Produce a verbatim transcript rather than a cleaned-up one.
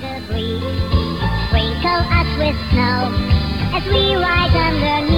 debris. Sprinkle us with snow as we ride underneath.